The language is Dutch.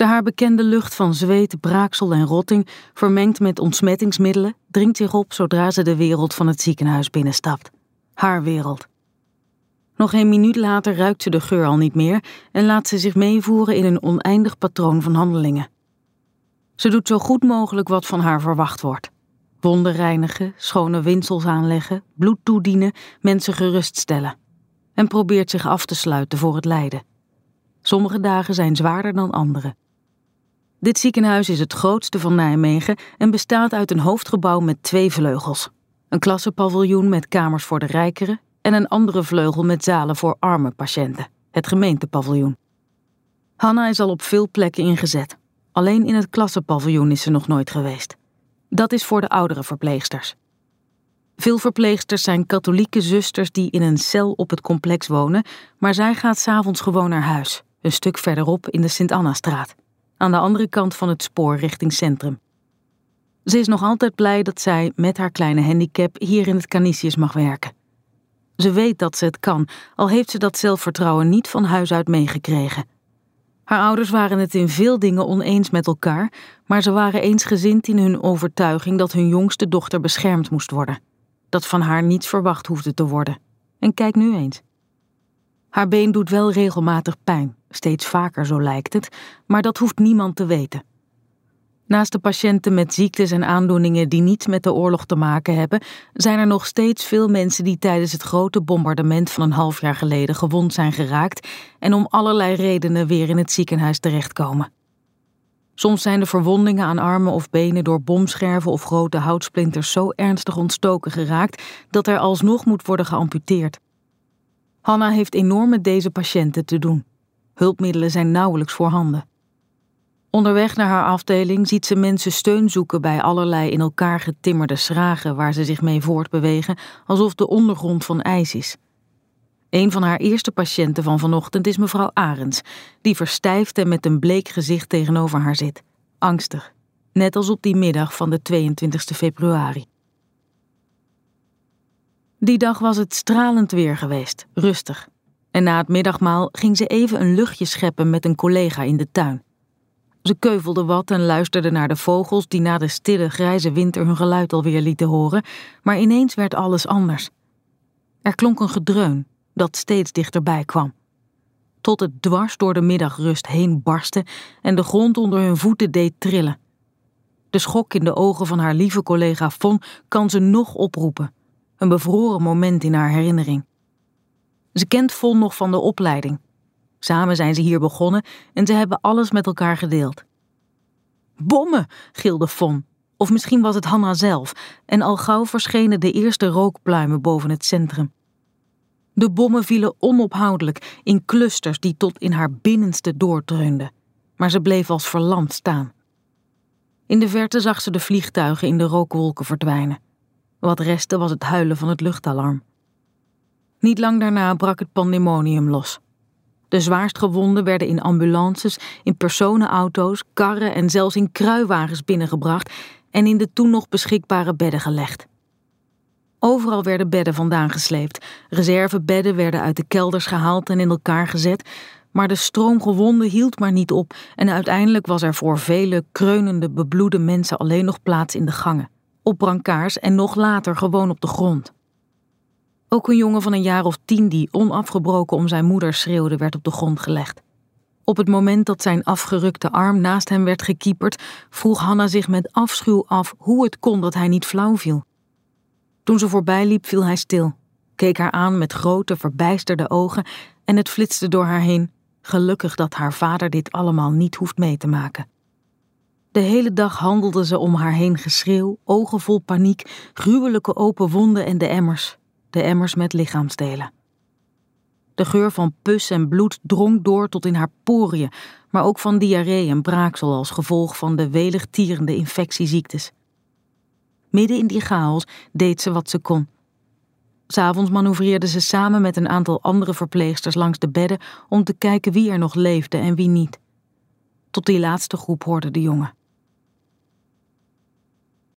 De haar bekende lucht van zweet, braaksel en rotting, vermengd met ontsmettingsmiddelen, dringt zich op zodra ze de wereld van het ziekenhuis binnenstapt. Haar wereld. Nog geen minuut later ruikt ze de geur al niet meer en laat ze zich meevoeren in een oneindig patroon van handelingen. Ze doet zo goed mogelijk wat van haar verwacht wordt. Wonden reinigen, schone windsels aanleggen, bloed toedienen, mensen geruststellen. En probeert zich af te sluiten voor het lijden. Sommige dagen zijn zwaarder dan andere. Dit ziekenhuis is het grootste van Nijmegen en bestaat uit een hoofdgebouw met 2 vleugels. Een klassenpaviljoen met kamers voor de rijkeren en een andere vleugel met zalen voor arme patiënten, het gemeentepaviljoen. Hanna is al op veel plekken ingezet. Alleen in het klassenpaviljoen is ze nog nooit geweest. Dat is voor de oudere verpleegsters. Veel verpleegsters zijn katholieke zusters die in een cel op het complex wonen, maar zij gaat 's avonds gewoon naar huis, een stuk verderop in de Sint-Annastraat, aan de andere kant van het spoor richting centrum. Ze is nog altijd blij dat zij met haar kleine handicap hier in het Canisius mag werken. Ze weet dat ze het kan, al heeft ze dat zelfvertrouwen niet van huis uit meegekregen. Haar ouders waren het in veel dingen oneens met elkaar, maar ze waren eensgezind in hun overtuiging dat hun jongste dochter beschermd moest worden. Dat van haar niets verwacht hoefde te worden. En kijk nu eens. Haar been doet wel regelmatig pijn, steeds vaker zo lijkt het, maar dat hoeft niemand te weten. Naast de patiënten met ziektes en aandoeningen die niets met de oorlog te maken hebben, zijn er nog steeds veel mensen die tijdens het grote bombardement van een half jaar geleden gewond zijn geraakt en om allerlei redenen weer in het ziekenhuis terechtkomen. Soms zijn de verwondingen aan armen of benen door bomscherven of grote houtsplinters zo ernstig ontstoken geraakt dat er alsnog moet worden geamputeerd. Hanna heeft enorm met deze patiënten te doen. Hulpmiddelen zijn nauwelijks voorhanden. Onderweg naar haar afdeling ziet ze mensen steun zoeken bij allerlei in elkaar getimmerde schragen waar ze zich mee voortbewegen, alsof de ondergrond van ijs is. Een van haar eerste patiënten van vanochtend is mevrouw Arends, die verstijfd en met een bleek gezicht tegenover haar zit. Angstig, net als op die middag van de 22e februari. Die dag was het stralend weer geweest, rustig. En na het middagmaal ging ze even een luchtje scheppen met een collega in de tuin. Ze keuvelde wat en luisterde naar de vogels die na de stille grijze winter hun geluid alweer lieten horen, maar ineens werd alles anders. Er klonk een gedreun dat steeds dichterbij kwam. Tot het dwars door de middagrust heen barstte en de grond onder hun voeten deed trillen. De schok in de ogen van haar lieve collega Von kan ze nog oproepen. Een bevroren moment in haar herinnering. Ze kent Von nog van de opleiding. Samen zijn ze hier begonnen en ze hebben alles met elkaar gedeeld. Bommen, gilde Von. Of misschien was het Hanna zelf. En al gauw verschenen de eerste rookpluimen boven het centrum. De bommen vielen onophoudelijk in clusters die tot in haar binnenste doordreunden. Maar ze bleef als verlamd staan. In de verte zag ze de vliegtuigen in de rookwolken verdwijnen. Wat restte was het huilen van het luchtalarm. Niet lang daarna brak het pandemonium los. De zwaarstgewonden werden in ambulances, in personenauto's, karren en zelfs in kruiwagens binnengebracht en in de toen nog beschikbare bedden gelegd. Overal werden bedden vandaan gesleept. Reservebedden werden uit de kelders gehaald en in elkaar gezet, maar de stroom gewonden hield maar niet op en uiteindelijk was er voor vele kreunende, bebloede mensen alleen nog plaats in de gangen, op brancards en nog later gewoon op de grond. Ook een jongen van een jaar of 10 die onafgebroken om zijn moeder schreeuwde, werd op de grond gelegd. Op het moment dat zijn afgerukte arm naast hem werd gekieperd, vroeg Hanna zich met afschuw af hoe het kon dat hij niet flauw viel. Toen ze voorbij liep, viel hij stil, keek haar aan met grote, verbijsterde ogen en het flitste door haar heen. Gelukkig dat haar vader dit allemaal niet hoeft mee te maken. De hele dag handelde ze om haar heen geschreeuw, ogen vol paniek, gruwelijke open wonden en de emmers met lichaamsdelen. De geur van pus en bloed drong door tot in haar poriën, maar ook van diarree en braaksel als gevolg van de welig tierende infectieziektes. Midden in die chaos deed ze wat ze kon. 'S Avonds manoeuvreerde ze samen met een aantal andere verpleegsters langs de bedden om te kijken wie er nog leefde en wie niet. Tot die laatste groep hoorde de jongen.